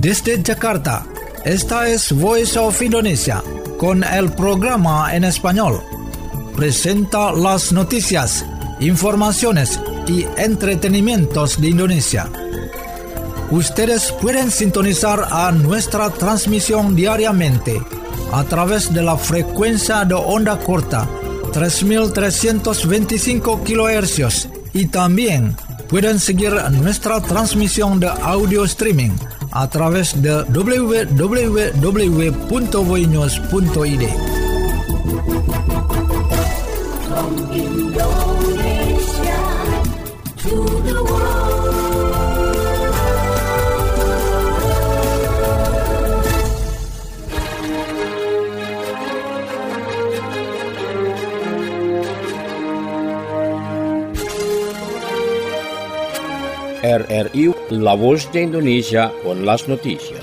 Desde Jakarta, esta es Voice of Indonesia, con el programa en español. Presenta las noticias, informaciones y entretenimientos de Indonesia. Ustedes pueden sintonizar a nuestra transmisión diariamente a través de la frecuencia de onda corta 3.325 kHz y también pueden seguir nuestra transmisión de audio streaming a través de www.voinews.id. From Indonesia to the world. RRI, La Voz de Indonesia con las noticias.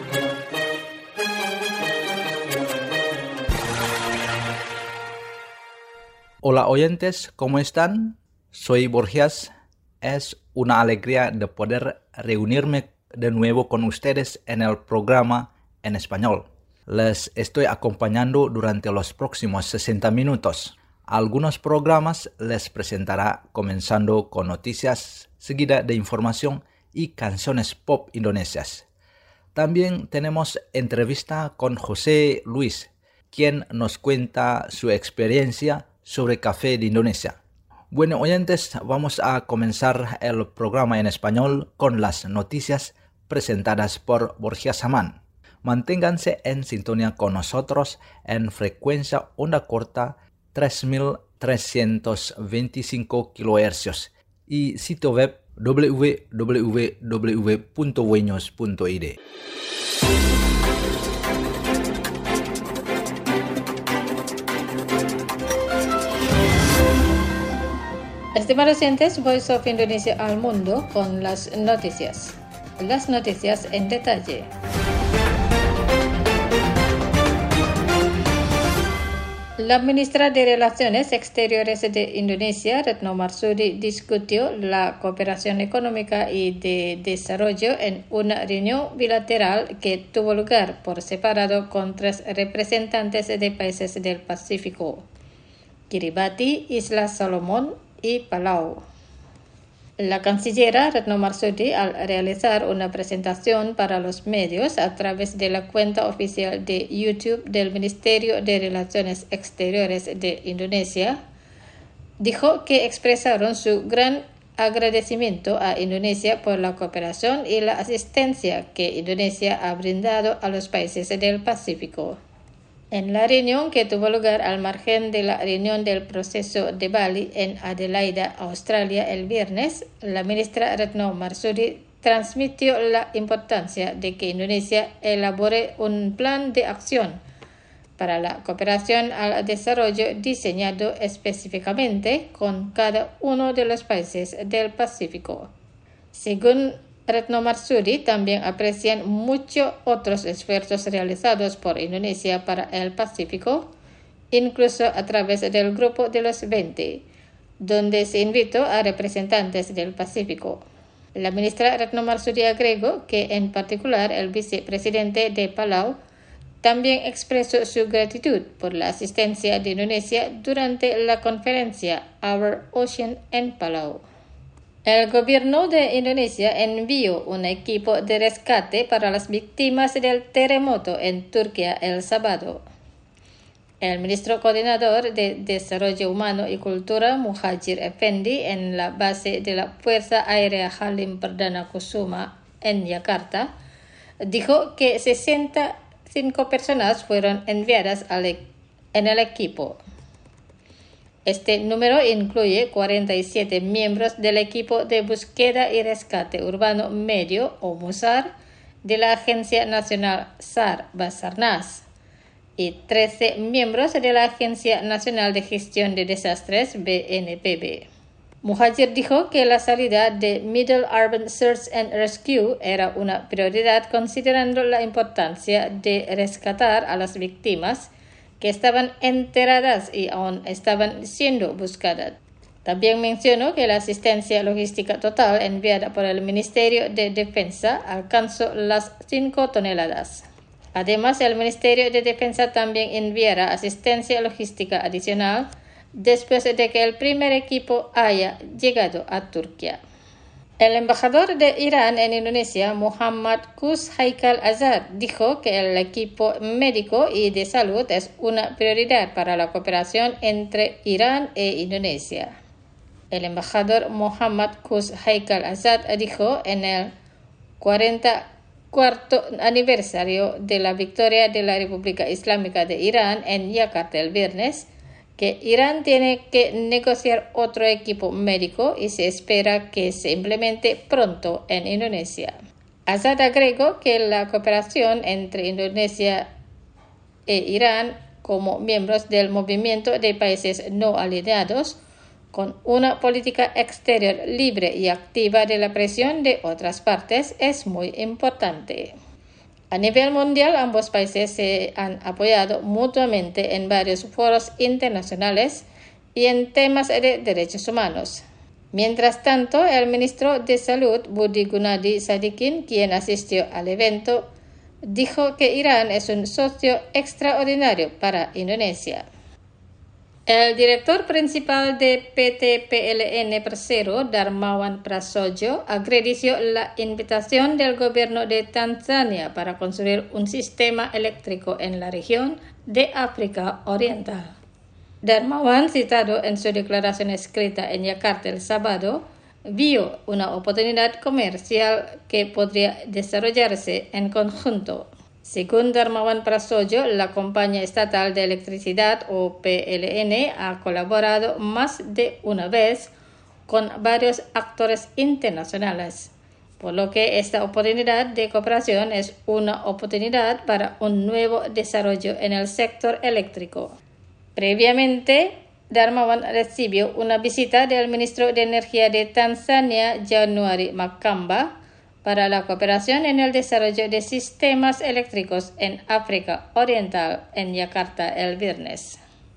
Hola oyentes, ¿cómo están? Soy Borges. Es una alegría de poder reunirme de nuevo con ustedes en el programa en español. Les estoy acompañando durante los próximos 60 minutos. Algunos programas les presentará comenzando con noticias, seguida de información y canciones pop indonesias. También tenemos entrevista con José Luis, quien nos cuenta su experiencia sobre café de Indonesia. Bueno, oyentes, vamos a comenzar el programa en español con las noticias presentadas por Borges Haman. Manténganse en sintonía con nosotros en frecuencia onda corta 3.325 kHz y sitio web www.voinews.id. Estimados oyentes, Voice of Indonesia al mundo con las noticias. Las noticias en detalle. La ministra de Relaciones Exteriores de Indonesia, Retno Marsudi, discutió la cooperación económica y de desarrollo en una reunión bilateral que tuvo lugar por separado con 3 representantes de países del Pacífico: Kiribati, Islas Salomón y Palau. La canciller Retno Marsudi, al realizar una presentación para los medios a través de la cuenta oficial de YouTube del Ministerio de Relaciones Exteriores de Indonesia, dijo que expresaron su gran agradecimiento a Indonesia por la cooperación y la asistencia que Indonesia ha brindado a los países del Pacífico. En la reunión que tuvo lugar al margen de la reunión del proceso de Bali en Adelaida, Australia, el viernes, la ministra Retno Marsudi transmitió la importancia de que Indonesia elabore un plan de acción para la cooperación al desarrollo diseñado específicamente con cada uno de los países del Pacífico. Según Retno Marsudi, también aprecian mucho otros esfuerzos realizados por Indonesia para el Pacífico, incluso a través del Grupo de los 20, donde se invitó a representantes del Pacífico. La ministra Retno Marsudi agregó que, en particular, el vicepresidente de Palau también expresó su gratitud por la asistencia de Indonesia durante la conferencia Our Ocean en Palau. El gobierno de Indonesia envió un equipo de rescate para las víctimas del terremoto en Turquía el sábado. El ministro coordinador de Desarrollo Humano y Cultura, Muhadjir Effendi, en la base de la Fuerza Aérea Halim Perdana Kusuma en Yakarta, dijo que 65 personas fueron enviadas en el equipo. Este número incluye 47 miembros del equipo de búsqueda y rescate urbano medio o MUSAR de la Agencia Nacional SAR Basarnas y 13 miembros de la Agencia Nacional de Gestión de Desastres BNPB. Muhadjir dijo que la salida de Middle Urban Search and Rescue era una prioridad considerando la importancia de rescatar a las víctimas que estaban enterradas y aún estaban siendo buscadas. También mencionó que la asistencia logística total enviada por el Ministerio de Defensa alcanzó las 5 toneladas. Además, el Ministerio de Defensa también enviará asistencia logística adicional después de que el primer equipo haya llegado a Turquía. El embajador de Irán en Indonesia, Muhammad Qus Haikal Azad, dijo que el equipo médico y de salud es una prioridad para la cooperación entre Irán e Indonesia. El embajador Muhammad Qus Haikal Azad dijo en el 44º aniversario de la victoria de la República Islámica de Irán en Yakarta el viernes que Irán tiene que negociar otro equipo médico y se espera que se implemente pronto en Indonesia. Azad agregó que la cooperación entre Indonesia e Irán como miembros del movimiento de países no alineados con una política exterior libre y activa de la presión de otras partes es muy importante. A nivel mundial, ambos países se han apoyado mutuamente en varios foros internacionales y en temas de derechos humanos. Mientras tanto, el ministro de Salud, Budi Gunadi Sadikin, quien asistió al evento, dijo que Irán es un socio extraordinario para Indonesia. El director principal de PT PLN Persero, Darmawan Prasojo, agradeció la invitación del gobierno de Tanzania para construir un sistema eléctrico en la región de África Oriental. Darmawan, citado en su declaración escrita en Yakarta el sábado, vio una oportunidad comercial que podría desarrollarse en conjunto. Según Darmawan Prasojo, la compañía estatal de electricidad o PLN ha colaborado más de una vez con varios actores internacionales, por lo que esta oportunidad de cooperación es una oportunidad para un nuevo desarrollo en el sector eléctrico. Previamente, Darmawan recibió una visita del ministro de Energía de Tanzania, January Makamba, para la cooperación en el desarrollo de sistemas eléctricos en África Oriental en Yakarta el viernes.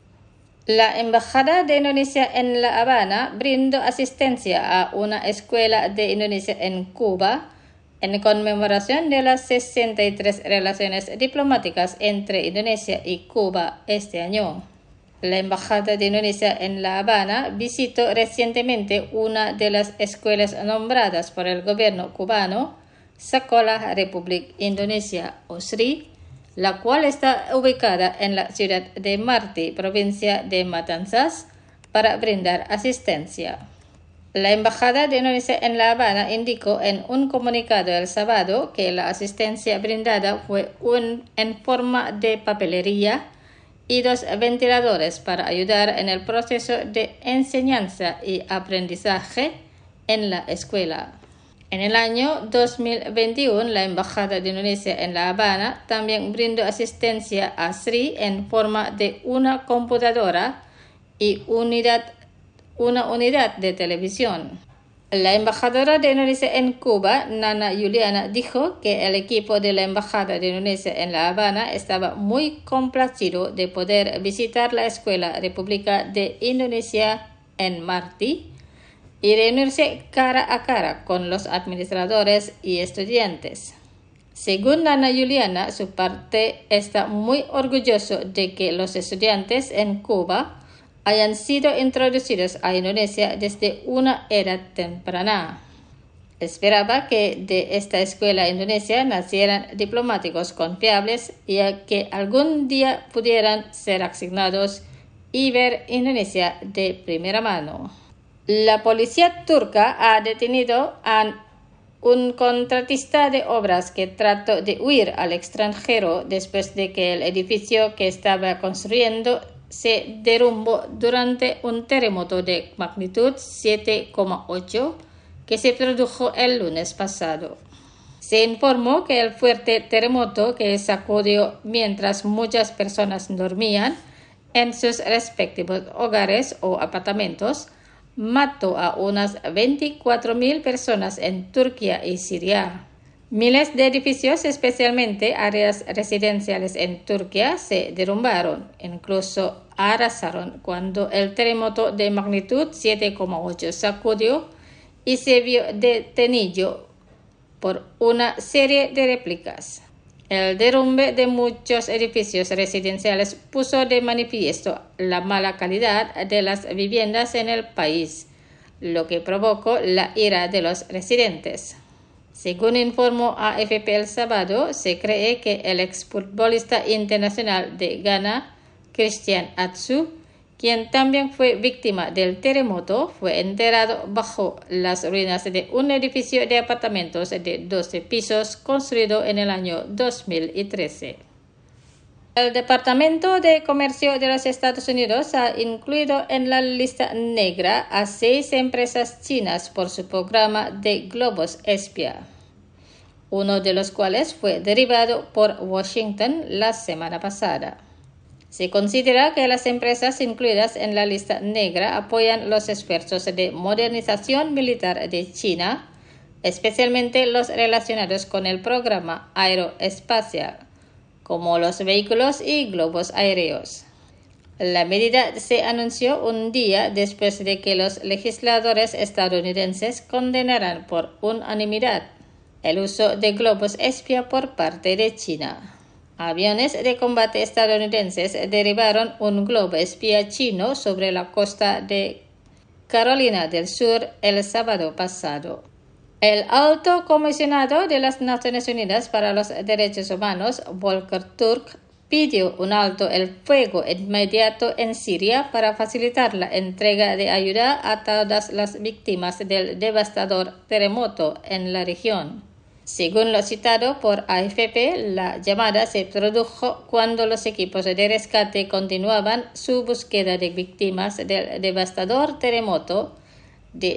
La Embajada de Indonesia en La Habana brindó asistencia a una escuela de Indonesia en Cuba en conmemoración de las 63 relaciones diplomáticas entre Indonesia y Cuba este año. La Embajada de Indonesia en La Habana visitó recientemente una de las escuelas nombradas por el gobierno cubano, Sekolah Republik Indonesia (OSRI), la cual está ubicada en la ciudad de Marti, provincia de Matanzas, para brindar asistencia. La Embajada de Indonesia en La Habana indicó en un comunicado el sábado que la asistencia brindada fue en forma de papelería y 2 ventiladores para ayudar en el proceso de enseñanza y aprendizaje en la escuela. En el año 2021, la Embajada de Indonesia en La Habana también brindó asistencia a Sri en forma de una computadora y una unidad de televisión. La embajadora de Indonesia en Cuba, Nana Juliana, dijo que el equipo de la Embajada de Indonesia en La Habana estaba muy complacido de poder visitar la Escuela República de Indonesia en Marti y reunirse cara a cara con los administradores y estudiantes. Según Nana Juliana, su parte está muy orgulloso de que los estudiantes en Cuba hayan sido introducidos a Indonesia desde una edad temprana. Esperaba que de esta escuela indonesia nacieran diplomáticos confiables y que algún día pudieran ser asignados y ver Indonesia de primera mano. La policía turca ha detenido a un contratista de obras que trató de huir al extranjero después de que el edificio que estaba construyendo se derrumbó durante un terremoto de magnitud 7,8 que se produjo el lunes pasado. Se informó que el fuerte terremoto que sacudió mientras muchas personas dormían en sus respectivos hogares o apartamentos mató a unas 24.000 personas en Turquía y Siria. Miles de edificios, especialmente áreas residenciales en Turquía, se derrumbaron. Incluso arrasaron cuando el terremoto de magnitud 7,8 sacudió y se vio detenido por una serie de réplicas. El derrumbe de muchos edificios residenciales puso de manifiesto la mala calidad de las viviendas en el país, lo que provocó la ira de los residentes. Según informó AFP el sábado, se cree que el exfutbolista internacional de Ghana, Christian Atsu, quien también fue víctima del terremoto, fue enterrado bajo las ruinas de un edificio de apartamentos de 12 pisos construido en el año 2013. El Departamento de Comercio de los Estados Unidos ha incluido en la lista negra a 6 empresas chinas por su programa de globos espía, uno de los cuales fue derribado por Washington la semana pasada. Se considera que las empresas incluidas en la lista negra apoyan los esfuerzos de modernización militar de China, especialmente los relacionados con el programa aeroespacial, como los vehículos y globos aéreos. La medida se anunció un día después de que los legisladores estadounidenses condenaran por unanimidad el uso de globos espía por parte de China. Aviones de combate estadounidenses derribaron un globo espía chino sobre la costa de Carolina del Sur el sábado pasado. El alto comisionado de las Naciones Unidas para los Derechos Humanos, Volker Turk, pidió un alto el fuego inmediato en Siria para facilitar la entrega de ayuda a todas las víctimas del devastador terremoto en la región. Según lo citado por AFP, la llamada se produjo cuando los equipos de rescate continuaban su búsqueda de víctimas del devastador terremoto de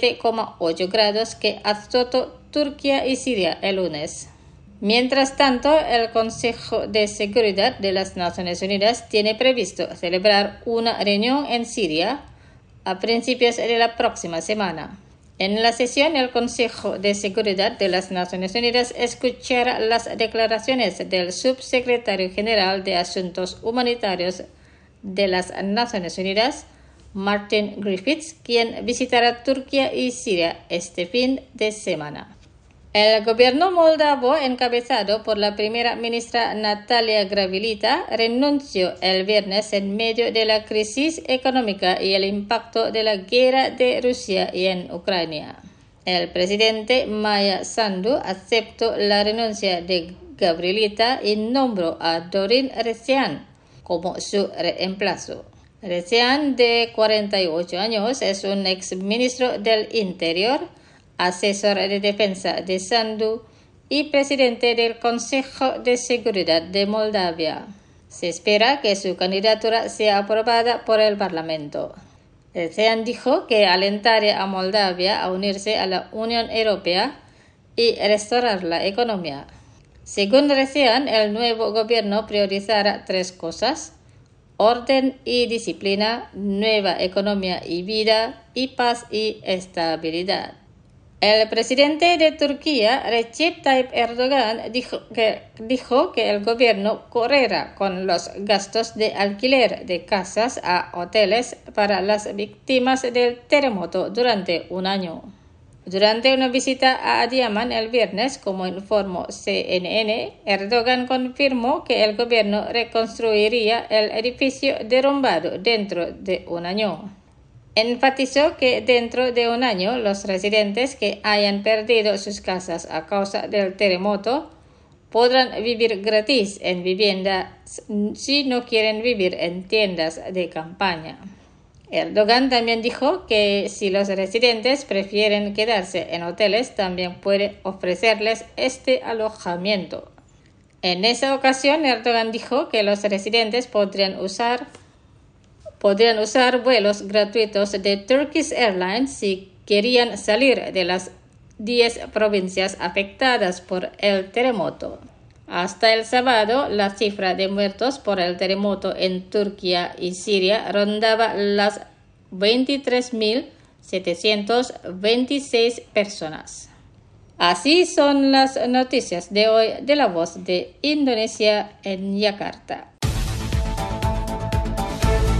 7,8 grados que azotó Turquía y Siria el lunes. Mientras tanto, el Consejo de Seguridad de las Naciones Unidas tiene previsto celebrar una reunión en Siria a principios de la próxima semana. En la sesión, el Consejo de Seguridad de las Naciones Unidas escuchará las declaraciones del Subsecretario General de Asuntos Humanitarios de las Naciones Unidas, Martin Griffiths, quien visitará Turquía y Siria este fin de semana. El gobierno moldavo, encabezado por la primera ministra Natalia Gravilita, renunció el viernes en medio de la crisis económica y el impacto de la guerra de Rusia y en Ucrania. El presidente Maia Sandu aceptó la renuncia de Gravilita y nombró a Dorin Recean como su reemplazo. Recean, de 48 años, es un exministro del Interior, asesor de defensa de Sandu y presidente del Consejo de Seguridad de Moldavia. Se espera que su candidatura sea aprobada por el Parlamento. Recean dijo que alentaría a Moldavia a unirse a la Unión Europea y restaurar la economía. Según Recean, el nuevo gobierno priorizará 3 cosas: orden y disciplina, nueva economía y vida, y paz y estabilidad. El presidente de Turquía, Recep Tayyip Erdogan, dijo que el gobierno correrá con los gastos de alquiler de casas a hoteles para las víctimas del terremoto durante un año. Durante una visita a Adiyaman el viernes, como informó CNN, Erdogan confirmó que el gobierno reconstruiría el edificio derrumbado dentro de un año. Enfatizó que dentro de un año los residentes que hayan perdido sus casas a causa del terremoto podrán vivir gratis en viviendas si no quieren vivir en tiendas de campaña. Erdogan también dijo que si los residentes prefieren quedarse en hoteles, también puede ofrecerles este alojamiento. En esa ocasión, Erdogan dijo que los residentes podrían usar vuelos gratuitos de Turkish Airlines si querían salir de las 10 provincias afectadas por el terremoto. Hasta el sábado, la cifra de muertos por el terremoto en Turquía y Siria rondaba las 23.726 personas. Así son las noticias de hoy de La Voz de Indonesia en Yakarta.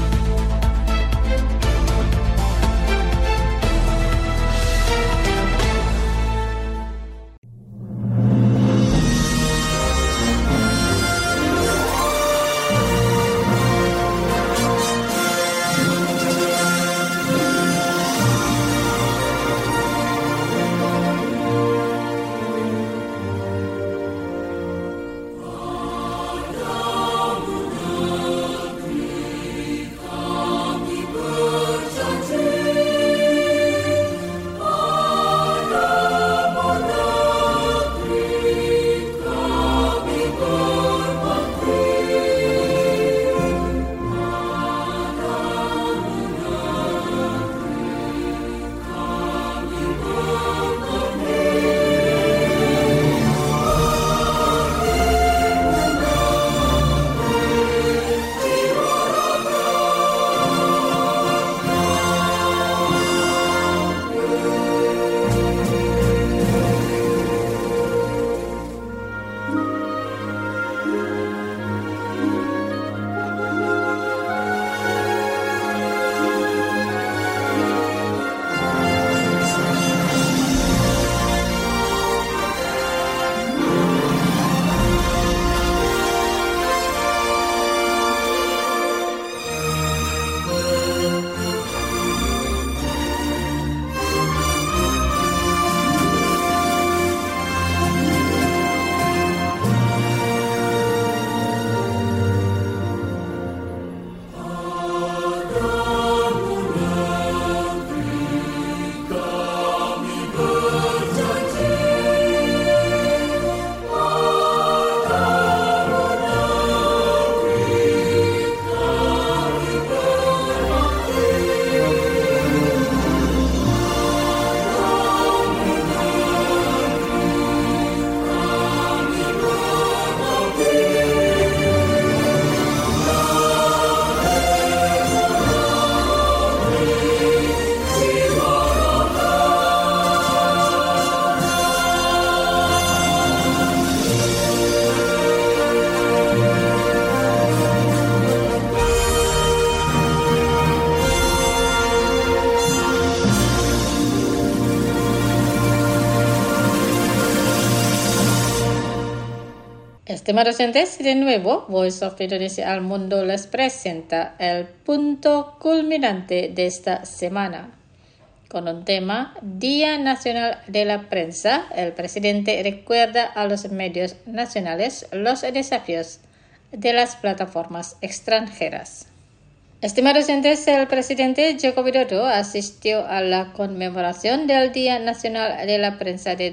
Estimados oyentes, de nuevo, Voice of Indonesia al Mundo les presenta el punto culminante de esta semana. Con un tema, Día Nacional de la Prensa, el presidente recuerda a los medios nacionales los desafíos de las plataformas extranjeras. Estimados oyentes, el presidente Joko Widodo asistió a la conmemoración del Día Nacional de la Prensa de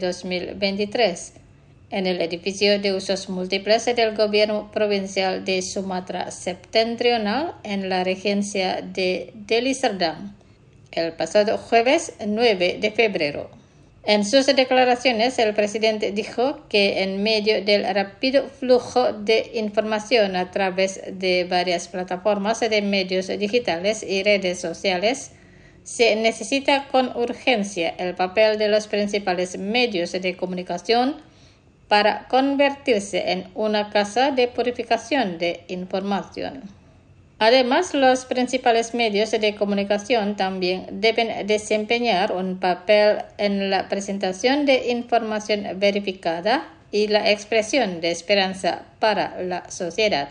2023 en el edificio de usos múltiples del Gobierno Provincial de Sumatra Septentrional en la regencia de Deli Serdang, el pasado jueves 9 de febrero. En sus declaraciones, el presidente dijo que en medio del rápido flujo de información a través de varias plataformas de medios digitales y redes sociales, se necesita con urgencia el papel de los principales medios de comunicación para convertirse en una casa de purificación de información. Además, los principales medios de comunicación también deben desempeñar un papel en la presentación de información verificada y la expresión de esperanza para la sociedad.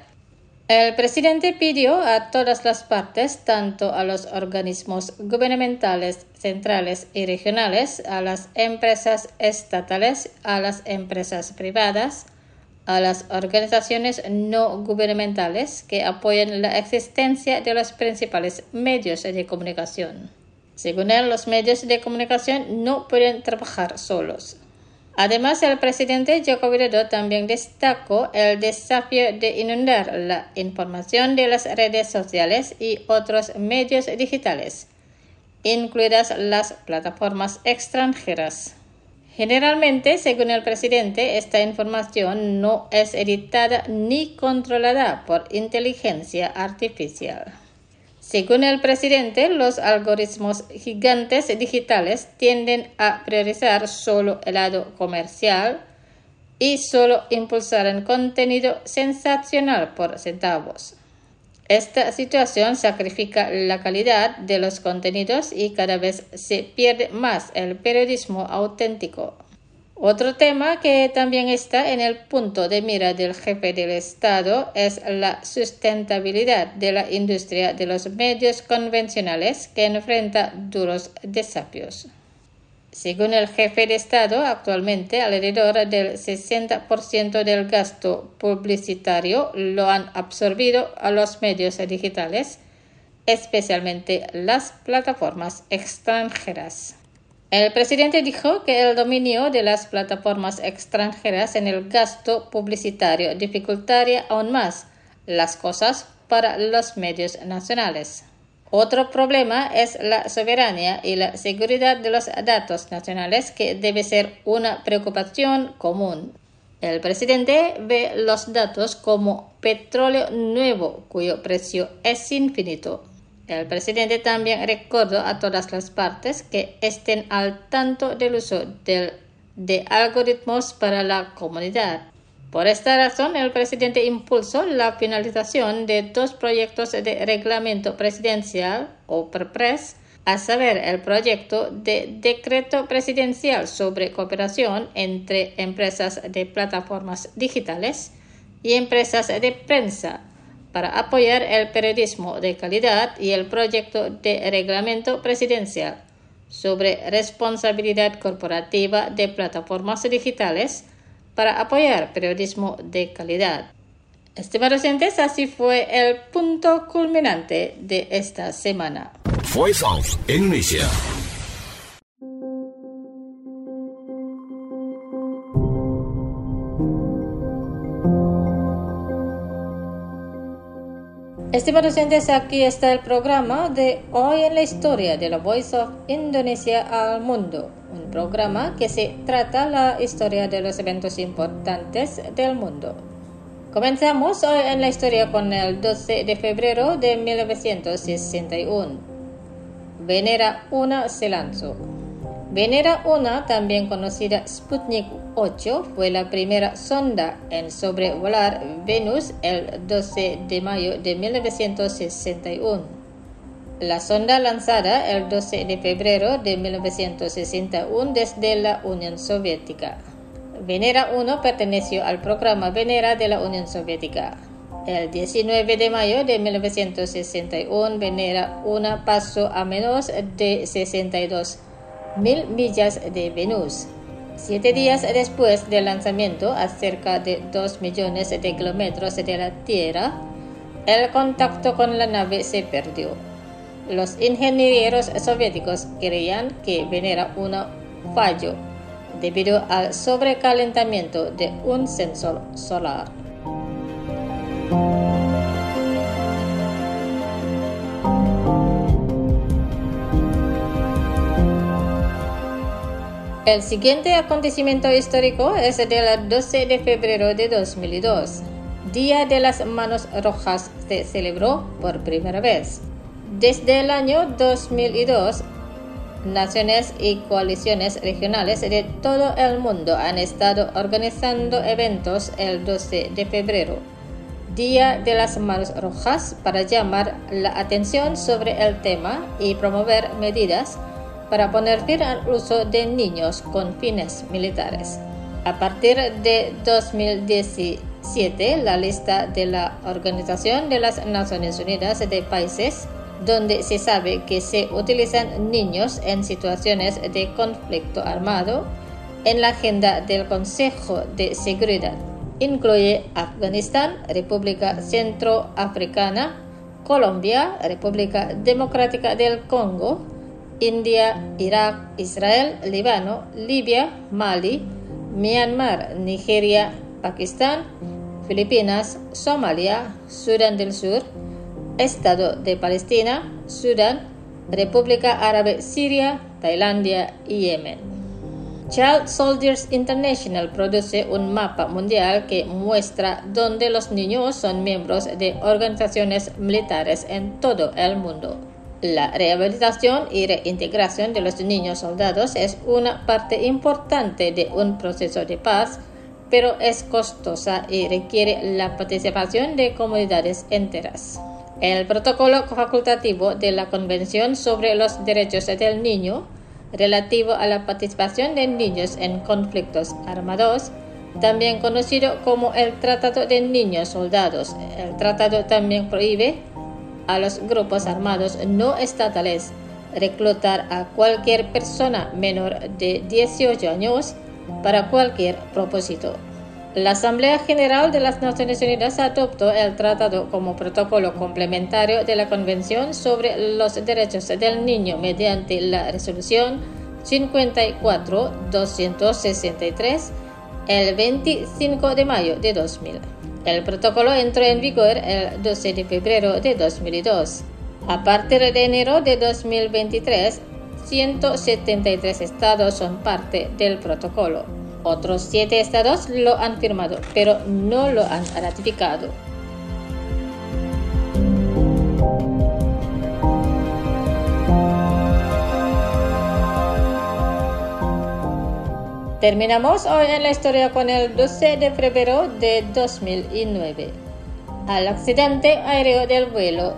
El presidente pidió a todas las partes, tanto a los organismos gubernamentales centrales y regionales, a las empresas estatales, a las empresas privadas, a las organizaciones no gubernamentales que apoyen la existencia de los principales medios de comunicación. Según él, los medios de comunicación no pueden trabajar solos. Además, el presidente Joko Widodo también destacó el desafío de inundar la información de las redes sociales y otros medios digitales, incluidas las plataformas extranjeras. Generalmente, según el presidente, esta información no es editada ni controlada por inteligencia artificial. Según el presidente, los algoritmos gigantes digitales tienden a priorizar solo el lado comercial y solo impulsar contenido sensacional por centavos. Esta situación sacrifica la calidad de los contenidos y cada vez se pierde más el periodismo auténtico. Otro tema que también está en el punto de mira del jefe del Estado es la sustentabilidad de la industria de los medios convencionales que enfrenta duros desafíos. Según el jefe de Estado, actualmente alrededor del 60% del gasto publicitario lo han absorbido a los medios digitales, especialmente las plataformas extranjeras. El presidente dijo que el dominio de las plataformas extranjeras en el gasto publicitario dificultaría aún más las cosas para los medios nacionales. Otro problema es la soberanía y la seguridad de los datos nacionales, que debe ser una preocupación común. El presidente ve los datos como petróleo nuevo, cuyo precio es infinito. El presidente también recordó a todas las partes que estén al tanto del uso de algoritmos para la comunidad. Por esta razón, el presidente impulsó la finalización de 2 proyectos de reglamento presidencial o PREPRES, a saber, el proyecto de decreto presidencial sobre cooperación entre empresas de plataformas digitales y empresas de prensa para apoyar el periodismo de calidad, y el proyecto de reglamento presidencial sobre responsabilidad corporativa de plataformas digitales para apoyar periodismo de calidad. Estimados oyentes, así fue el punto culminante de esta semana. Voice of Indonesia. Estimados oyentes, aquí está el programa de Hoy en la Historia de la Voice of Indonesia al Mundo, un programa que se trata la historia de los eventos importantes del mundo. Comenzamos hoy en la historia con el 12 de febrero de 1961. Venera 1 se lanzó. Venera 1, también conocida Sputnik 8, fue la primera sonda en sobrevolar Venus el 12 de mayo de 1961. La sonda lanzada el 12 de febrero de 1961 desde la Unión Soviética. Venera 1 perteneció al programa Venera de la Unión Soviética. El 19 de mayo de 1961, Venera 1 pasó a menos de 62.000 millas de Venus. 7 días después del lanzamiento, a cerca de 2 millones de kilómetros de la Tierra, el contacto con la nave se perdió. Los ingenieros soviéticos creían que Venera 1 falló debido al sobrecalentamiento de un sensor solar. El siguiente acontecimiento histórico es del 12 de febrero de 2002. Día de las Manos Rojas se celebró por primera vez. Desde el año 2002, naciones y coaliciones regionales de todo el mundo han estado organizando eventos el 12 de febrero, Día de las Manos Rojas, para llamar la atención sobre el tema y promover medidas para poner fin al uso de niños con fines militares. A partir de 2017, la lista de la Organización de las Naciones Unidas de países donde se sabe que se utilizan niños en situaciones de conflicto armado en la agenda del Consejo de Seguridad incluye Afganistán, República Centroafricana, Colombia, República Democrática del Congo, India, Irak, Israel, Líbano, Libia, Mali, Myanmar, Nigeria, Pakistán, Filipinas, Somalia, Sudán del Sur, Estado de Palestina, Sudán, República Árabe Siria, Tailandia y Yemen. Child Soldiers International produce un mapa mundial que muestra dónde los niños son miembros de organizaciones militares en todo el mundo. La rehabilitación y reintegración de los niños soldados es una parte importante de un proceso de paz, pero es costosa y requiere la participación de comunidades enteras. El protocolo facultativo de la Convención sobre los Derechos del Niño, relativo a la participación de niños en conflictos armados, también conocido como el Tratado de Niños Soldados. El tratado también prohíbe a los grupos armados no estatales reclutar a cualquier persona menor de 18 años para cualquier propósito. La Asamblea General de las Naciones Unidas adoptó el tratado como protocolo complementario de la Convención sobre los Derechos del Niño mediante la Resolución 54-263 el 25 de mayo de 2000. El protocolo entró en vigor el 12 de febrero de 2002. A partir de enero de 2023, 173 estados son parte del protocolo. Otros 7 estados lo han firmado, pero no lo han ratificado. Terminamos hoy en la historia con el 12 de febrero de 2009. Al accidente aéreo del vuelo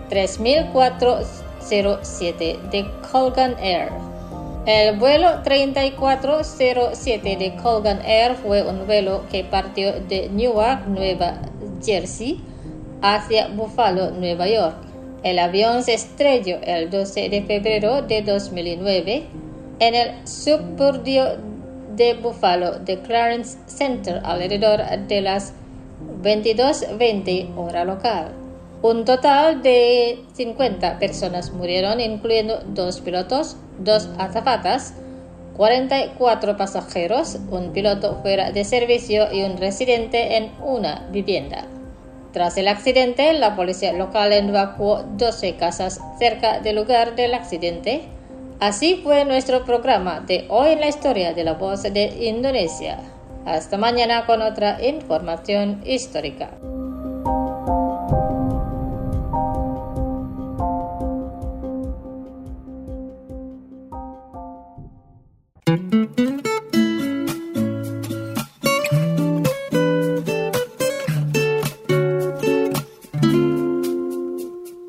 3407 de Colgan Air. El vuelo 3407 de Colgan Air fue un vuelo que partió de Newark, Nueva Jersey, hacia Buffalo, Nueva York. El avión se estrelló el 12 de febrero de 2009 en el suburbio de Buffalo de Clarence Center alrededor de las 22:20 hora local. Un total de 50 personas murieron, incluyendo 2 pilotos, 2 azafatas, 44 pasajeros, un piloto fuera de servicio y un residente en una vivienda. Tras el accidente, la policía local evacuó 12 casas cerca del lugar del accidente. Así fue nuestro programa de hoy en la historia de la voz de Indonesia. Hasta mañana con otra información histórica.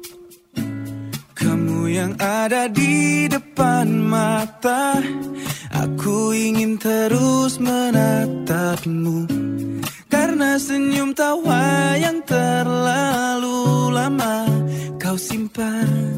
Kamu yang ada di depan mata, Aku ingin terus menatapmu, karena senyum tawa yang terlalu lama kau simpan.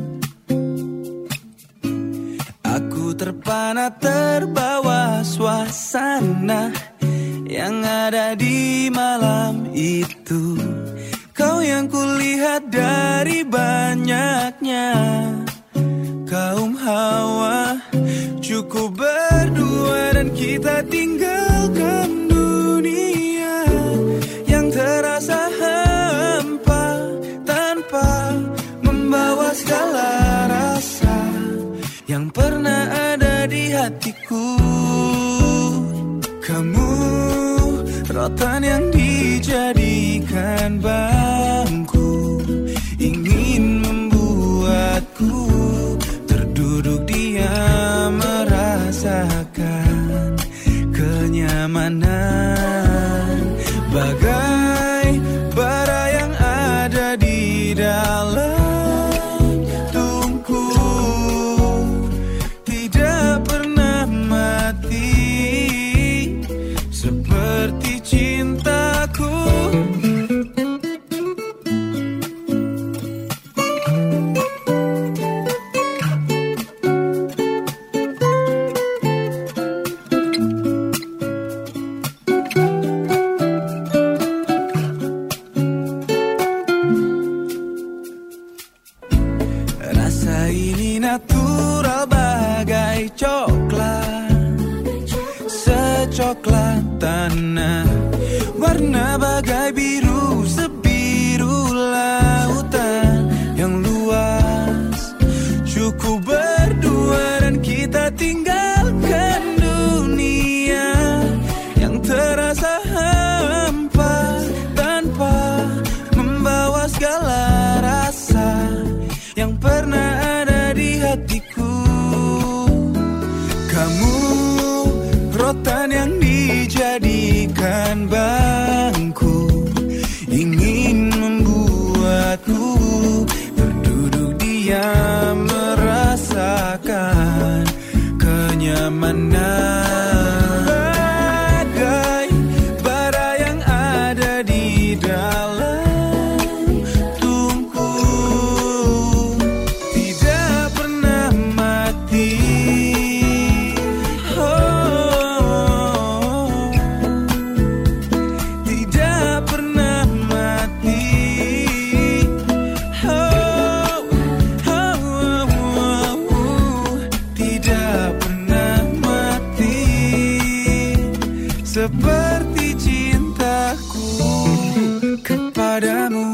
Aku terpana terbawa suasana yang ada di malam itu. Kau yang kulihat dari banyaknya kaum hawa. Cukup berdua dan kita tinggalkan dunia yang terasa hampa, tanpa membawa segala rasa yang pernah ada di hatiku. Kamu rotan yang dijadikan bangku, ingin membuatku terduduk diam, merasakan kenyamanan. Bagai bara yang ada di dalam tungku, tidak pernah mati seperti cintaku. Rasa ini natural bagai coklat, secoklat tanah, warna bagai biru, sebiru lautan yang luas. Cukup berdua dan kita tinggalkan dunia yang terasa hampa, tanpa membawa segala rasa yang pernah ada di hatiku. Kamu rotan yang dijadikan bangku, ingin membuatku terduduk diam, merasakan kenyamanan. Bagai bara yang ada di dalam tungku, tidak pernah mati. Tidak pernah mati. Tidak pernah mati seperti cintaku kepadamu.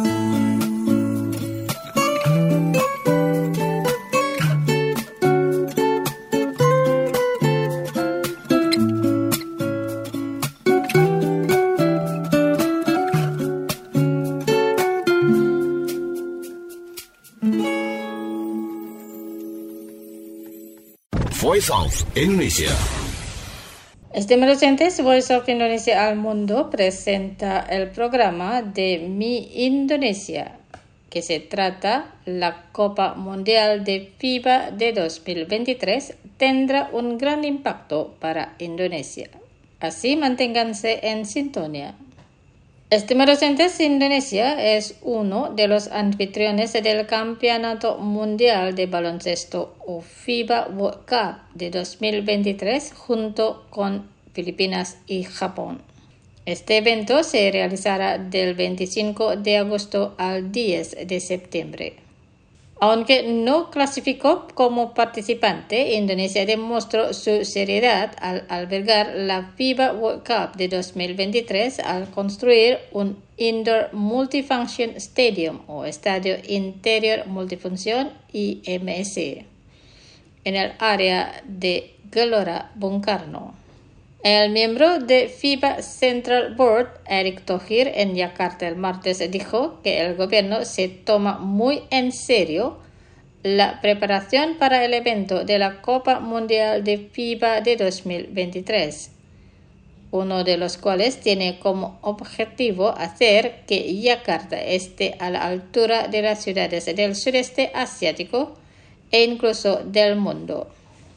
Voice of Indonesia. Estimados oyentes, Voice of Indonesia al Mundo presenta el programa de Mi Indonesia, que se trata la Copa Mundial de FIBA de 2023 tendrá un gran impacto para Indonesia. Así manténganse en sintonía. Estimados oyentes, Indonesia es uno de los anfitriones del Campeonato Mundial de Baloncesto o FIBA World Cup de 2023 junto con Filipinas y Japón. Este evento se realizará del 25 de agosto al 10 de septiembre. Aunque no clasificó como participante, Indonesia demostró su seriedad al albergar la FIBA World Cup de 2023 al construir un Indoor Multifunction Stadium o Estadio Interior Multifunción IMS en el área de Gelora Bung Karno. El miembro de FIBA Central Board, Erick Thohir, en Yakarta el martes dijo que el gobierno se toma muy en serio la preparación para el evento de la Copa Mundial de FIBA de 2023, uno de los cuales tiene como objetivo hacer que Yakarta esté a la altura de las ciudades del sureste asiático e incluso del mundo.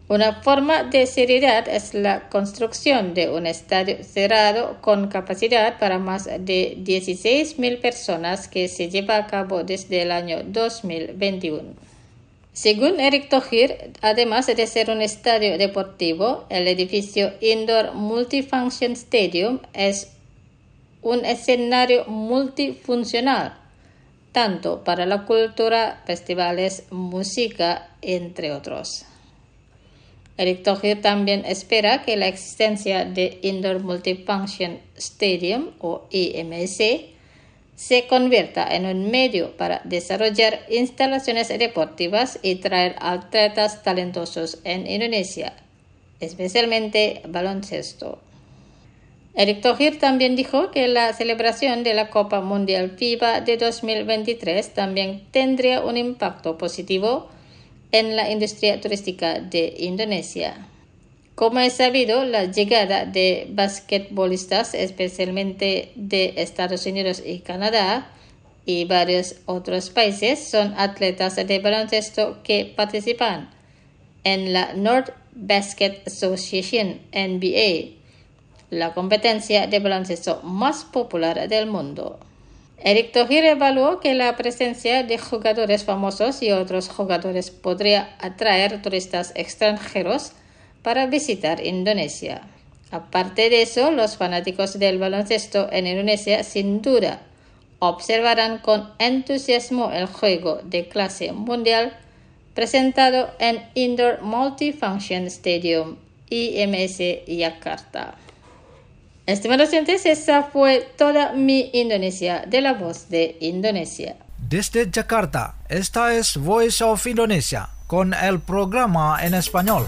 Una forma de seriedad es la construcción de un estadio cerrado con capacidad para más de 16.000 personas que se lleva a cabo desde el año 2021. Según Eric Thohir, además de ser un estadio deportivo, el edificio Indoor Multifunction Stadium es un escenario multifuncional, tanto para la cultura, festivales, música, entre otros. Eric Thohir también espera que la existencia de Indoor Multifunction Stadium, o IMSC, se convierta en un medio para desarrollar instalaciones deportivas y traer atletas talentosos en Indonesia, especialmente baloncesto. Eric Thohir también dijo que la celebración de la Copa Mundial FIBA de 2023 también tendría un impacto positivo en la industria turística de Indonesia. Como es sabido, la llegada de basquetbolistas, especialmente de Estados Unidos y Canadá, y varios otros países, son atletas de baloncesto que participan en la North Basket Association, NBA, la competencia de baloncesto más popular del mundo. Eric Thohir evaluó que la presencia de jugadores famosos y otros jugadores podría atraer turistas extranjeros para visitar Indonesia. Aparte de eso, los fanáticos del baloncesto en Indonesia sin duda observarán con entusiasmo el juego de clase mundial presentado en Indoor Multifunction Stadium, IMSC Jakarta. Estimados oyentes, esa fue toda mi Indonesia de la Voz de Indonesia. Desde Jakarta, esta es Voice of Indonesia con el programa en español.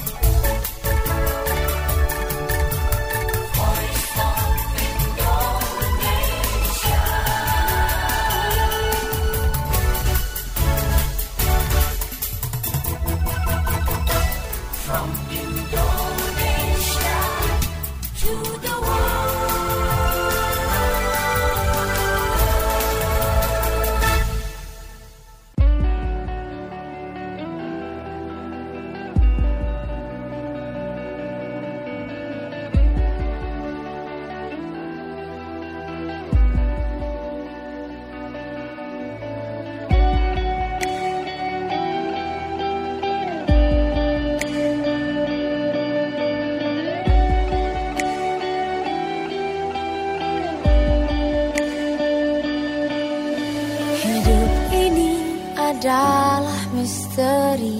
Adalah misteri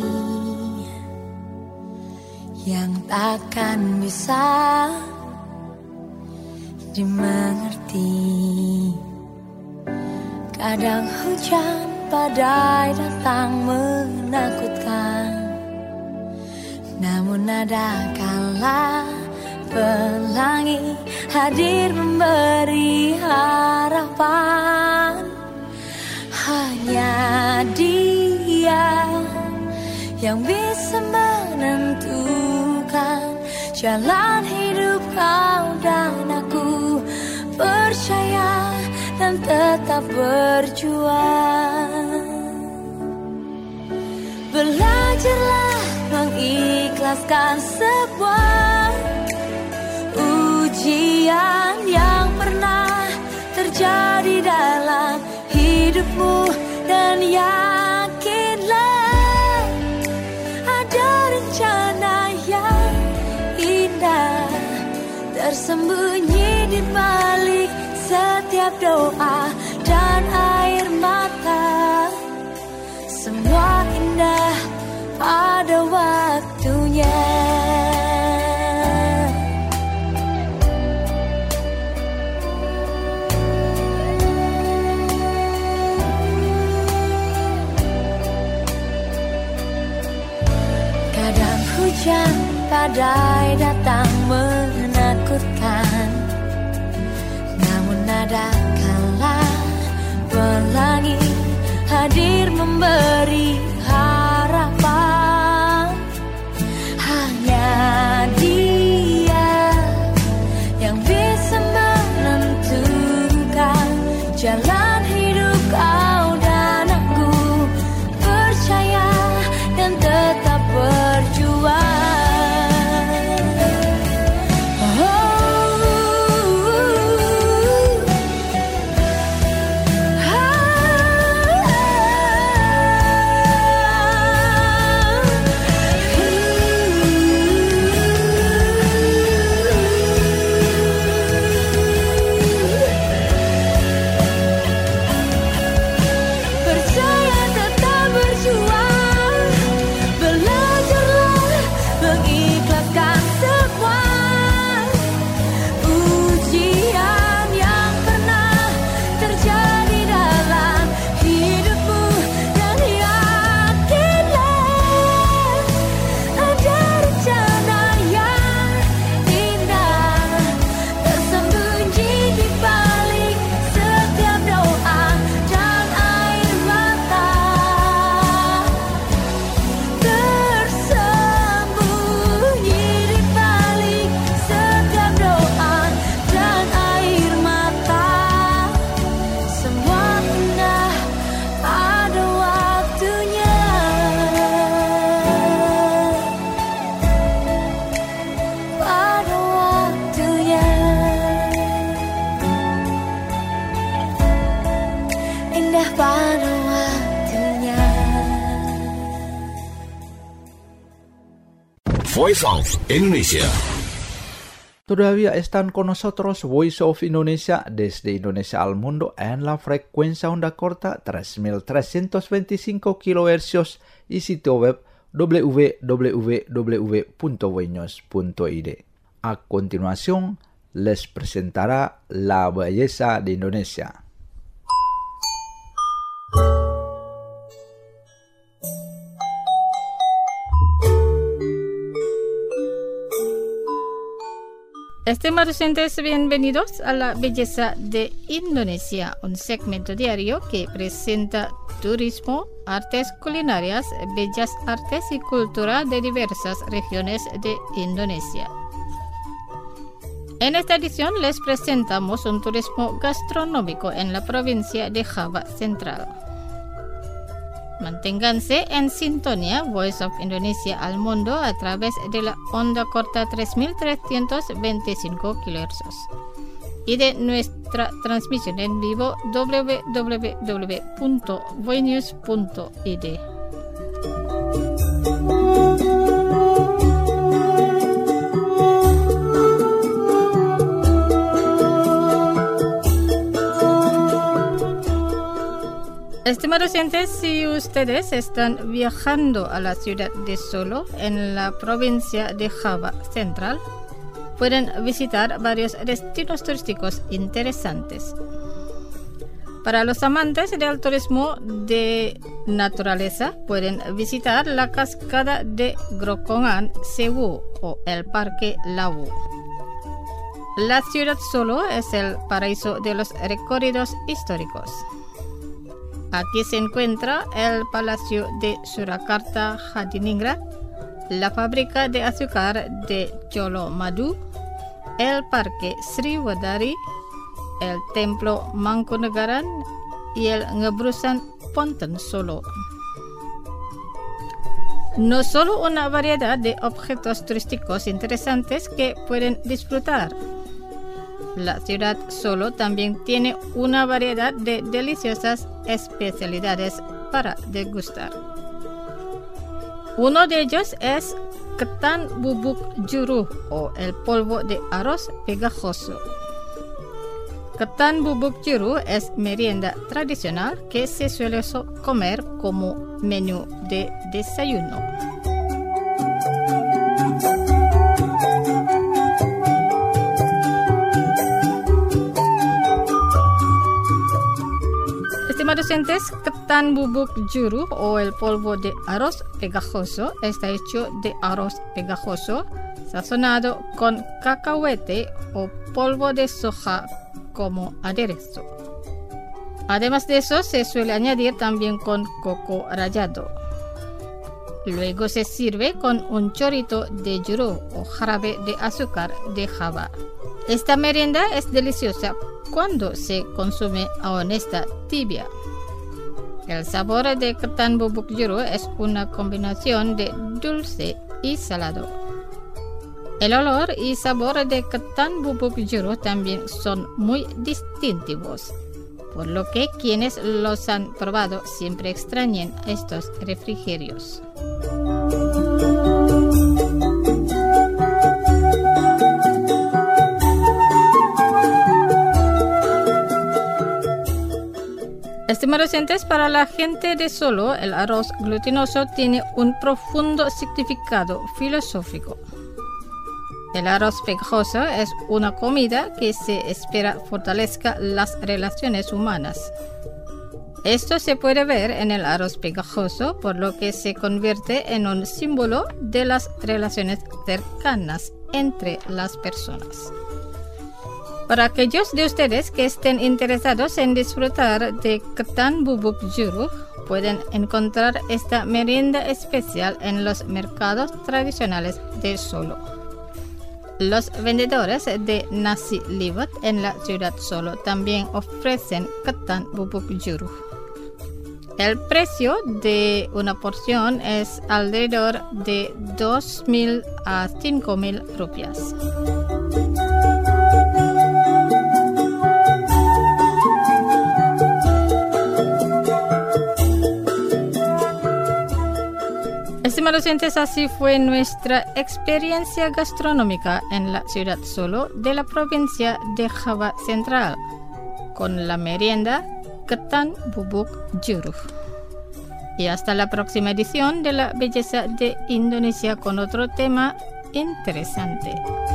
yang takkan bisa dimengerti. Kadang hujan badai datang menakutkan, namun ada kala pelangi hadir memberi harapan. Hanya Dia yang bisa menentukan jalan hidup kau dan aku. Percaya dan tetap berjuang. Belajarlah mengikhlaskan sebuah ujian yang pernah terjadi dalam hidupmu, dan yakinlah ada rencana yang indah tersembunyi di balik setiap doa dan air mata. Semua indah pada waktunya. Hujan badai datang menakutkan, namun ada kala pelangi hadir memberi harapan. Hanya Dia yang bisa menentukan jalan hidup kau dan aku. Percaya dan tetap berjuang. Voice of Indonesia. Todavía están con nosotros Voice of Indonesia desde Indonesia al mundo en la frecuencia onda corta 3325 kHz y sitio web www.voinews.id. A continuación, les presentará la belleza de Indonesia. Estimados oyentes, bienvenidos a La Belleza de Indonesia, un segmento diario que presenta turismo, artes culinarias, bellas artes y cultura de diversas regiones de Indonesia. En esta edición les presentamos un turismo gastronómico en la provincia de Java Central. Manténganse en sintonía Voice of Indonesia al mundo a través de la onda corta 3325 kHz y de nuestra transmisión en vivo www.voinews.id. Estimados oyentes, si ustedes están viajando a la ciudad de Solo, en la provincia de Java Central, pueden visitar varios destinos turísticos interesantes. Para los amantes del turismo de naturaleza, pueden visitar la cascada de Grokongan Sewu o el Parque Lawu. La ciudad Solo es el paraíso de los recorridos históricos. Aquí se encuentra el Palacio de Surakarta Hadiningrat, la fábrica de azúcar de Colomadu, el Parque Sriwadari, el Templo Mangkunegaran y el Ngebrusan Ponten Solo. No solo una variedad de objetos turísticos interesantes que pueden disfrutar. La ciudad Solo también tiene una variedad de deliciosas especialidades para degustar. Uno de ellos es ketan bubuk juruh o el polvo de arroz pegajoso. Ketan bubuk juruh es merienda tradicional que se suele comer como menú de desayuno. Estimados oyentes, ketan bubuk juruh o el polvo de arroz pegajoso está hecho de arroz pegajoso sazonado con cacahuete o polvo de soja como aderezo. Además de eso, se suele añadir también con coco rallado. Luego se sirve con un chorrito de juruh o jarabe de azúcar de Java. Esta merienda es deliciosa cuando se consume aún está tibia. El sabor de ketan bubuk juruh es una combinación de dulce y salado. El olor y sabor de ketan bubuk juruh también son muy distintivos, por lo que quienes los han probado siempre extrañan estos refrigerios. Estimados oyentes, para la gente de Solo, el arroz glutinoso tiene un profundo significado filosófico. El arroz pegajoso es una comida que se espera fortalezca las relaciones humanas. Esto se puede ver en el arroz pegajoso, por lo que se convierte en un símbolo de las relaciones cercanas entre las personas. Para aquellos de ustedes que estén interesados en disfrutar de ketan bubuk juruh, pueden encontrar esta merienda especial en los mercados tradicionales de Solo. Los vendedores de nasi liwet en la ciudad Solo también ofrecen ketan bubuk juruh. El precio de una porción es alrededor de 2.000 a 5.000 rupias. Estimados oyentes, así fue nuestra experiencia gastronómica en la ciudad Solo de la provincia de Java Central, con la merienda ketan bubuk juruh. Y hasta la próxima edición de La Belleza de Indonesia con otro tema interesante.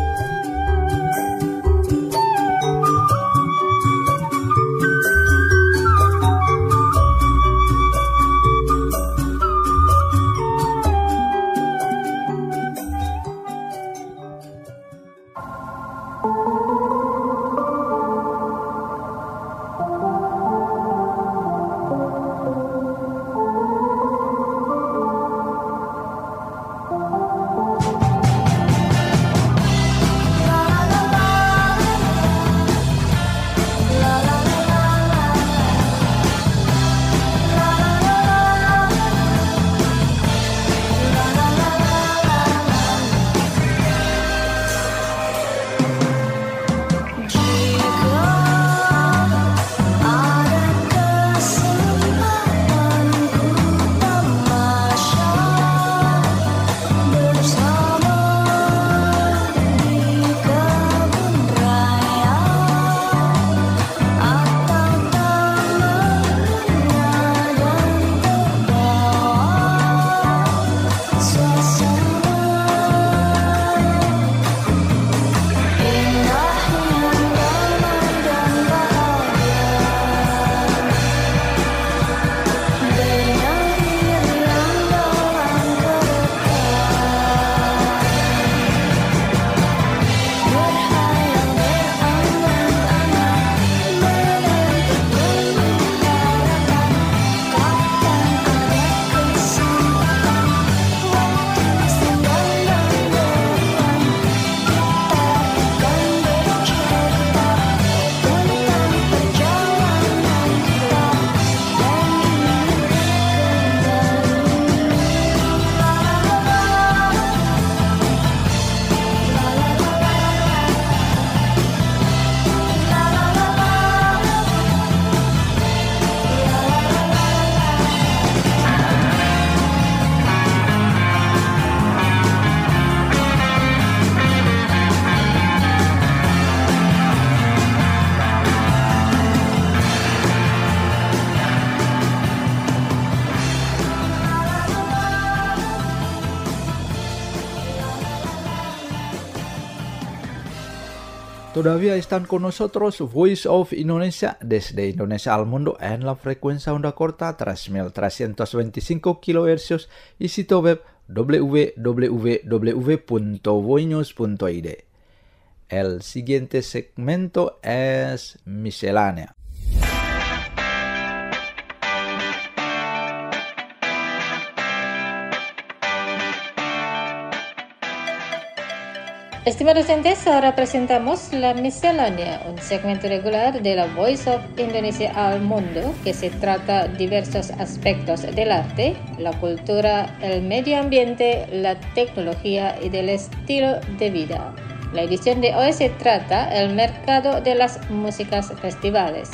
Todavía están con nosotros Voice of Indonesia desde Indonesia al mundo en la frecuencia onda corta 3.325 kHz y sitio web www.voinews.id. El siguiente segmento es miscelánea. Estimados oyentes, ahora presentamos La Miscelánea, un segmento regular de la Voice of Indonesia al mundo que se trata diversos aspectos del arte, la cultura, el medio ambiente, la tecnología y del estilo de vida. La edición de hoy se trata el mercado de las músicas festivales.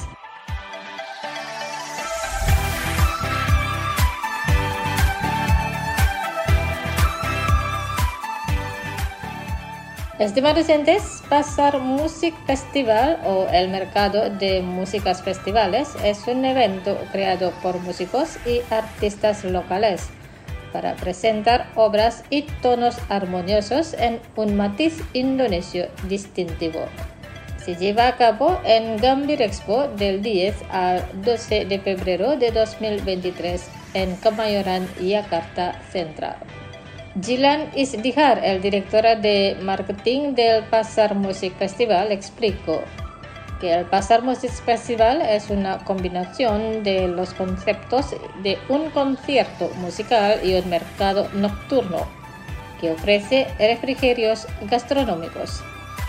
Estimados oyentes, Pasar Musik Festival o el Mercado de Músicas Festivales es un evento creado por músicos y artistas locales para presentar obras y tonos armoniosos en un matiz indonesio distintivo. Se lleva a cabo en Gambir Expo del 10 al 12 de febrero de 2023 en Kemayoran, Jakarta Central. Jilan Isdihar, el director de marketing del Pasar Musik Festival, explicó que el Pasar Musik Festival es una combinación de los conceptos de un concierto musical y un mercado nocturno que ofrece refrigerios gastronómicos.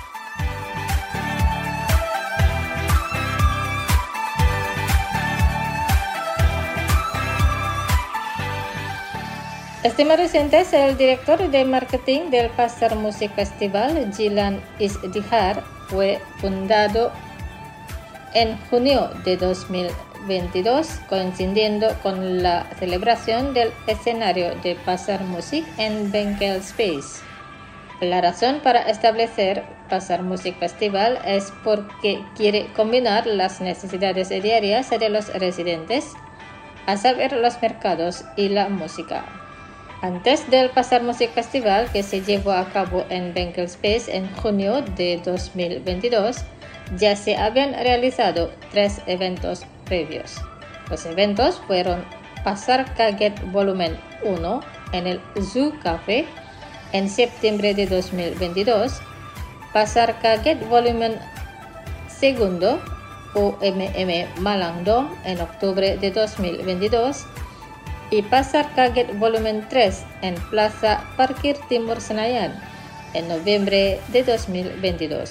Estimados oyentes, el director de marketing del Pasar Musik Festival, Jilan Isdihar, fue fundado en junio de 2000 2022, coincidiendo con la celebración del escenario de Pasar Music en Benkel Space. La razón para establecer Pasar Music Festival es porque quiere combinar las necesidades diarias de los residentes, a saber, los mercados y la música. Antes del Pasar Music Festival, que se llevó a cabo en Benkel Space en junio de 2022, ya se habían realizado 3 eventos previos. Los eventos fueron Pasar Kaget Volumen 1 en el Zoo Café en septiembre de 2022, Pasar Kaget Volumen 2 OMM Malang Dome en octubre de 2022 y Pasar Kaget Volumen 3 en Plaza Parkir Timur Senayan en noviembre de 2022.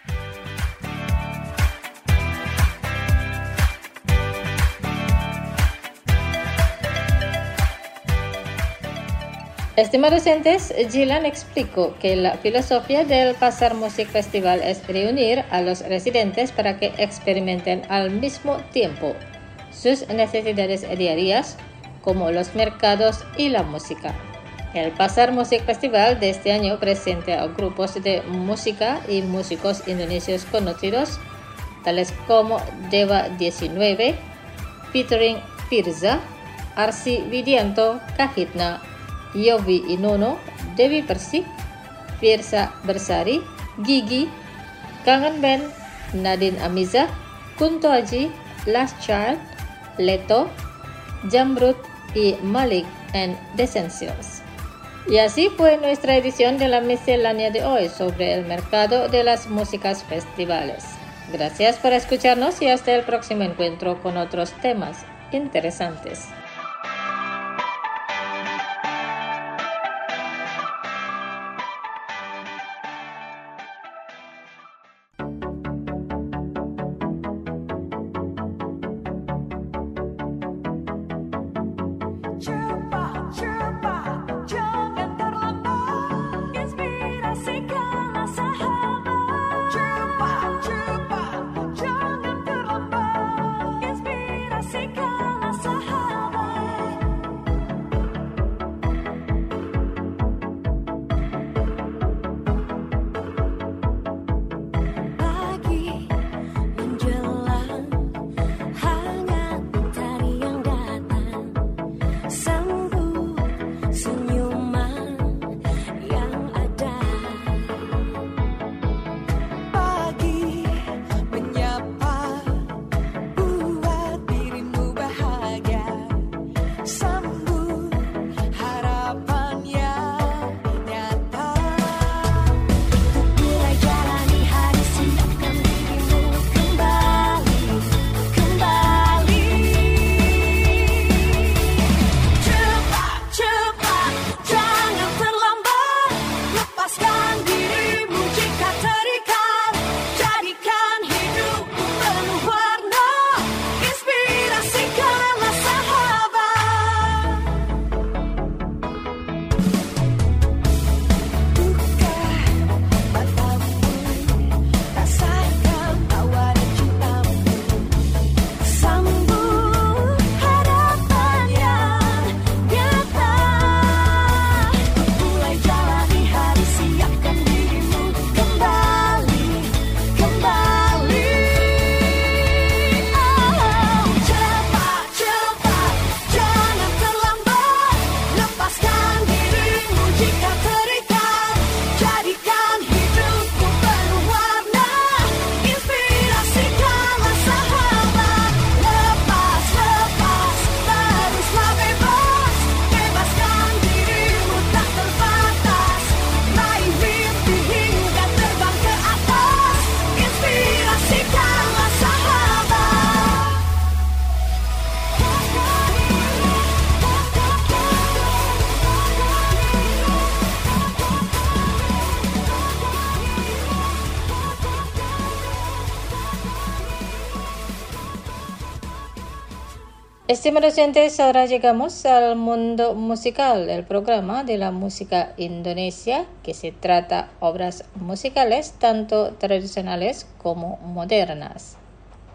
Estimados oyentes, Jilan explicó que la filosofía del Pasar Music Festival es reunir a los residentes para que experimenten al mismo tiempo sus necesidades diarias, como los mercados y la música. El Pasar Music Festival de este año presenta a grupos de música y músicos indonesios conocidos, tales como Dewa 19, featuring Firza, Arsi Widianto, Kahitna, Yovi Inono, Dewi Persik, Firsa Bersari, Gigi, Kangen Band, Nadine Amiza, Kunto Aji, Last Child, Leto, Jamrut y Malik and The Essentials. Y así fue nuestra edición de la miscelánea de hoy sobre el mercado de las músicas festivales. Gracias por escucharnos y hasta el próximo encuentro con otros temas interesantes. Estimados oyentes, ahora llegamos al mundo musical, el programa de la música indonesia, que se trata obras musicales tanto tradicionales como modernas.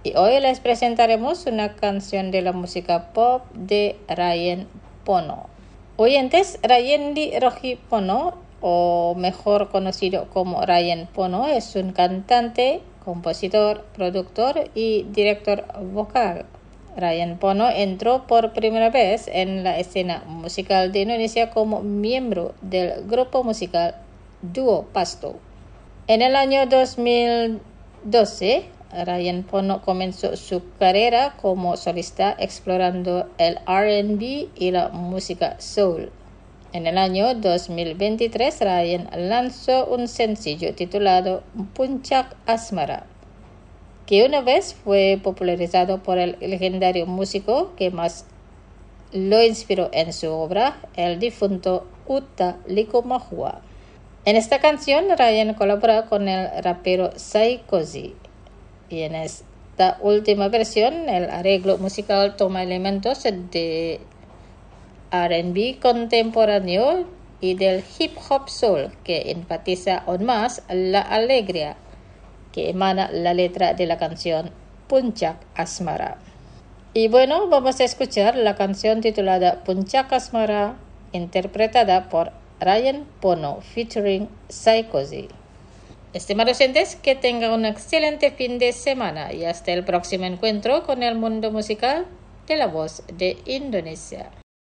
Y hoy les presentaremos una canción de la música pop de Ryan Pono. Oyentes, Rayendi Rohi Pono, o mejor conocido como Ryan Pono, es un cantante, compositor, productor y director vocal. Ryan Pono entró por primera vez en la escena musical de Indonesia como miembro del grupo musical Duo Pasto. En el año 2012, Ryan Pono comenzó su carrera como solista explorando el R&B y la música soul. En el año 2023, Ryan lanzó un sencillo titulado Puncak Asmara, que una vez fue popularizado por el legendario músico que más lo inspiró en su obra, el difunto Utha Likumahua. En esta canción, Ryan colabora con el rapero Saikozy, y en esta última versión, el arreglo musical toma elementos de R&B contemporáneo y del hip hop soul, que enfatiza aún más la alegría que emana la letra de la canción Puncak Asmara. Y bueno, vamos a escuchar la canción titulada Puncak Asmara, interpretada por Ryan Pono featuring Saikozy. Estimados oyentes, que tengan un excelente fin de semana y hasta el próximo encuentro con el mundo musical de La Voz de Indonesia.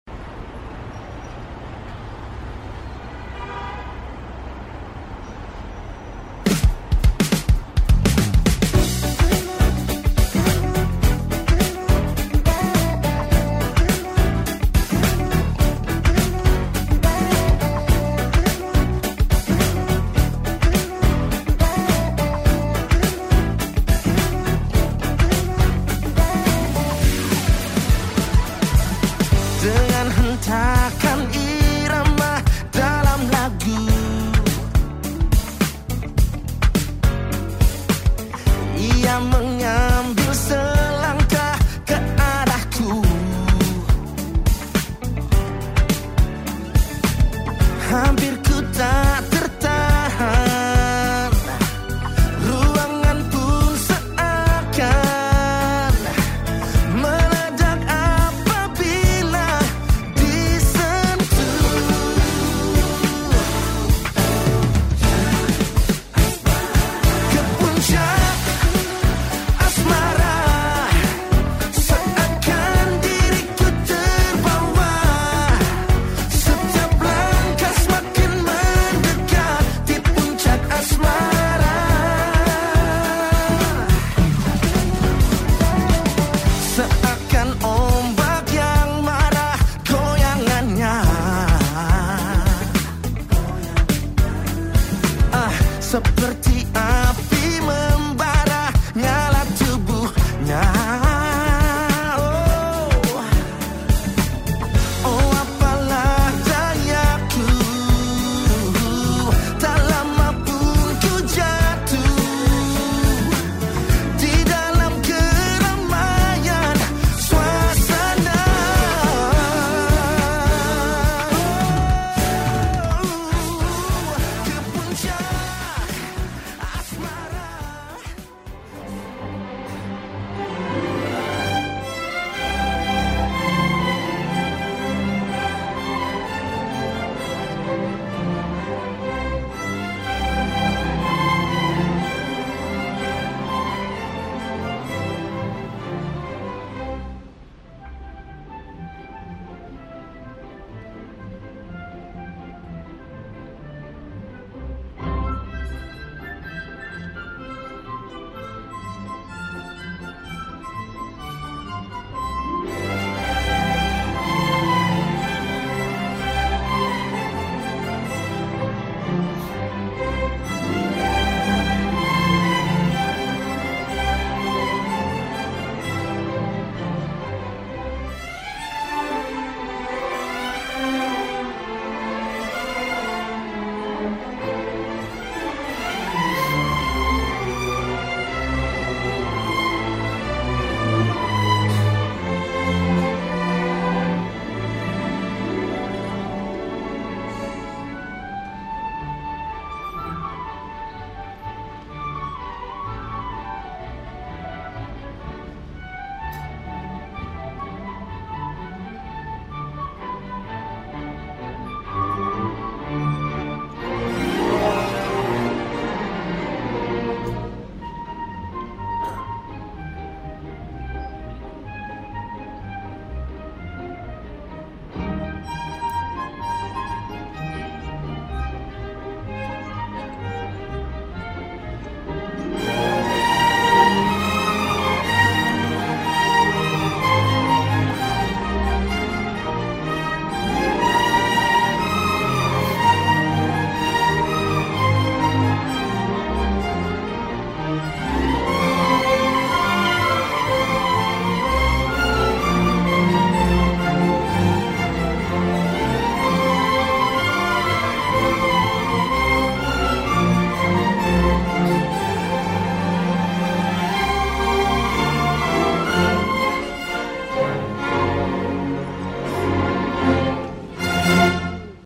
Dengan hentakan irama dalam lagu, ia mengambil selangkah ke arahku. Hampir